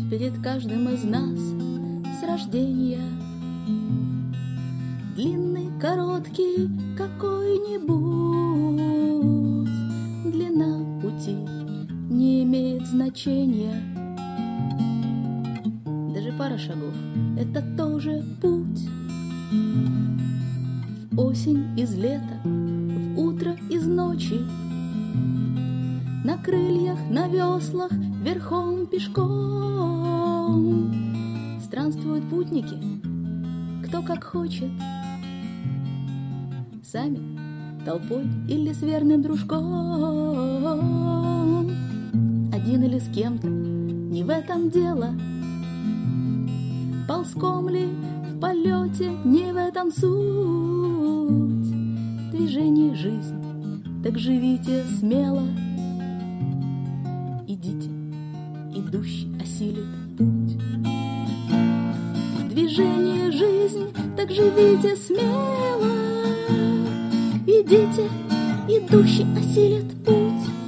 перед каждым из нас с рождения. Длинный, короткий какой-нибудь, длина пути не имеет значения. Даже пара шагов — это тоже путь. В осень из лета, в утро из ночи, на крыльях, на веслах, верхом, пешком странствуют путники, кто как хочет, сами, толпой или с верным дружком, один или с кем-то, не в этом дело, ползком ли в полете, не в этом суть. Движение — жизнь, так живите смело. Идите, идущий осилит путь. Движение — жизнь, так живите смело. Идите, идущий осилит путь.